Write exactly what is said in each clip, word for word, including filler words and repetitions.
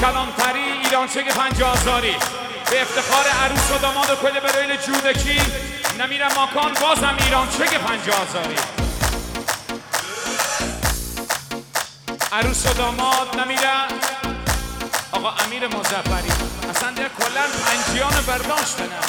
کلانتری ایرانچه پنجاه هزاری به افتخار عروس و داماد و کل برایل جودکی نمیرم ماکان بازم ایرانچه پنجاه هزاری عروس و داماد نمیرم آقا امیر مظفری اصلا در کلن پنجیان برداشت نه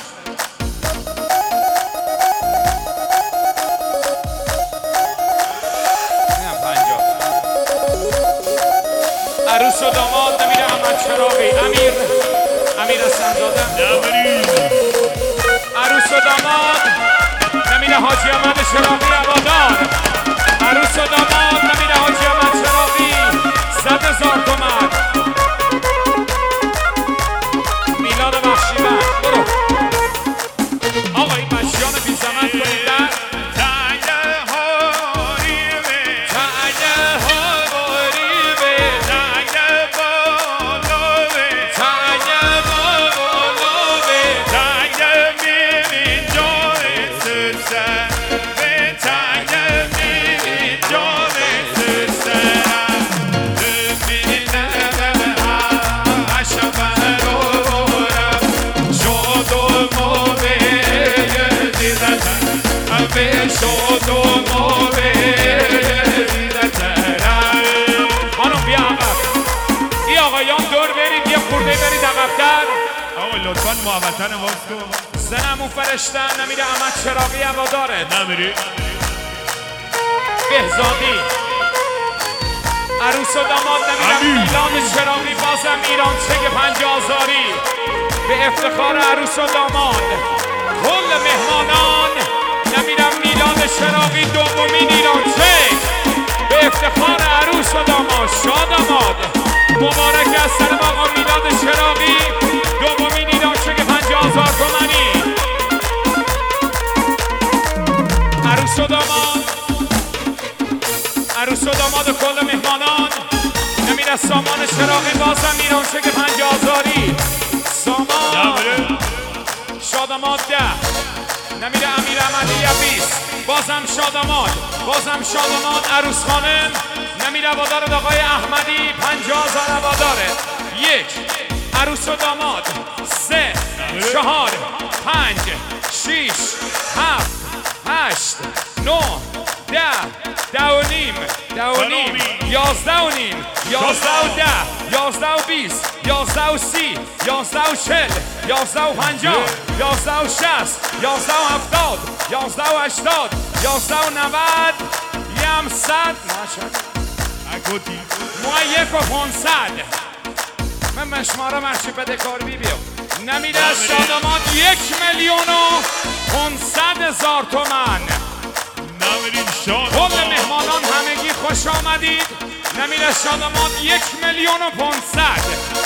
عروس و داماد نمیره احمد چراغی امیر امیر حسن‌زاده عروس و داماد نمیره حاجی احمد چراغی هوادار عروس و داماد نمیره حاجی احمد چراغی صد هزار تومن میلاد بخشیور برو آقا این بچیان بی زحمت کنید خانم بیا عقب ای آقایان دور برید یه خورده برید عقب‌تر آقا لطفاً محبتاً واس کن زنمون فرشتن نمیره احمد چراغی هواداره نمیری بهزادی عروس و داماد نمیرم میلاد چراغی بازم ایرانچه پنجاه هزاری به افتخار عروس و داماد کل مهمانان نمیرم میلاد چراغی دومین ایرانچه به افتخار عروس و داماد شاداماد مبارک از سر آقا میلاد چراغی دومین ایرانچه پنجاه هزار تومانی عروس و داماد عروس و داماد و کل مهمانان نمیره سامان چراغی بازم ایرانچه پنجاه هزاری سامان شاداماد ده نمیره امیر احمدی عبیس بازم شاداماد بازم شاداماد عروس خانم نمیره هوادار آقای احمدی پنجاه هزار هواداره یک عروس و داماد سه چهار پنج شیش هفت هشت نه ده ده و نیم ده و نیم یازده و نیم یازده و ده یازده و بیست یازده و سی یازده و چل یازده و پنجاه یازده و شست یازده و هفتاد یازده و هشتاد یازده و نود یم صد ما یک و پانصد من مشماره مرچی بده کار بی بیو نمیده شاداماد یک میلیون و پانصد هزار تومن کل مهمانان همگی خوش آمدید نمیره شاداماد یک میلیون و پانصد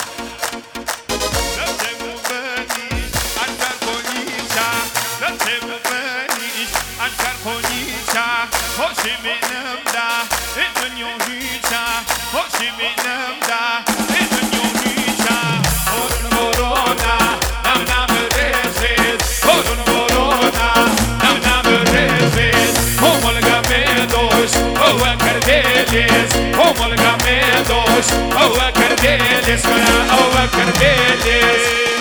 Como gamedos, oh cardeles, oh cardeles.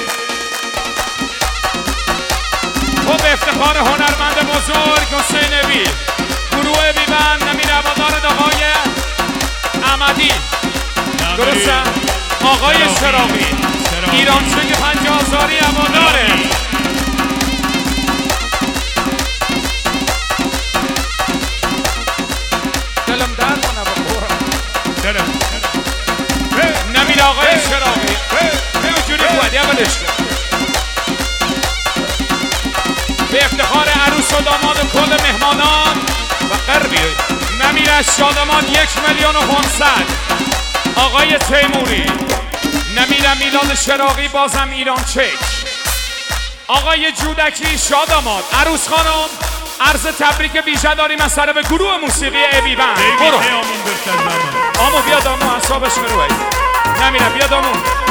خب افتخار هنرمند بزرگ حسین نبی گروه بیبند نمیره هوادار آقای احمدی درسته آقای چراغی ایرانچه پنجاه هزاری هواداره دلم درد کنه با نمیره آقای چراغی به اونجوری بودی اولش به افتخار عروس و داماد و کل مهمانان و قربی نمیره شاداماد یک میلیون و پانصد آقای تیموری نمیره میلاد چراغی بازم ایران چک آقای جودکی شاداماد عروس خانم عرض تبریک ویژه داریم از طرف گروه موسیقی ابی بند برو آمو بیا دامو حسابش بروی نمیره بیا دامو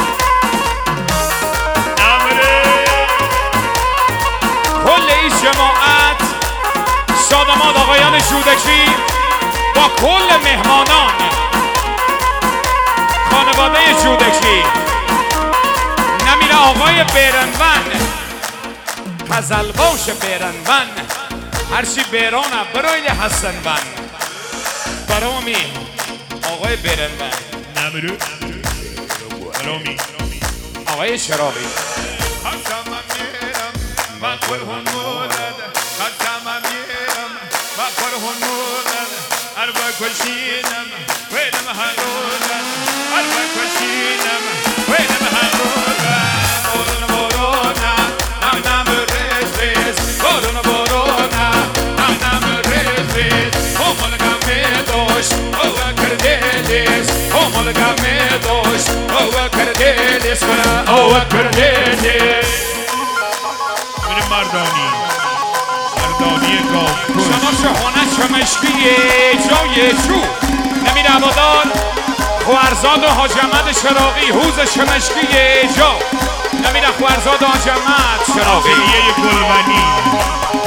کل این جماعت شاداماد آقایان جودکی با کل مهمانان خانواده خانواده جودکی نمیره آقای بیرنون غزل باش بیرنون هرچی بیرانه برایل حسن بن برامی آقای بیرنون نمیره برامی آقای شرابی خستم میرم و قرهون مولد خستم میرم و قرهون مولد اربا کشینم ویدم هنوزم اربا کشینم ویدم هنوزم بارون بارونه نم نم ریز ریز بارون بارونه نم نم ریز ریز همالگم میدوش او کردیلیس همالگم میدوش او کردیلیس او کردیلیس میریم مردانی مردانی گاو شما شهانه چمشکیه جای چو نمیر عبادان خوارزاد و حاج احمد شراقی حوز چمشکیه جا نمیر خوارزاد و حاج احمد شراقی یه گلبنی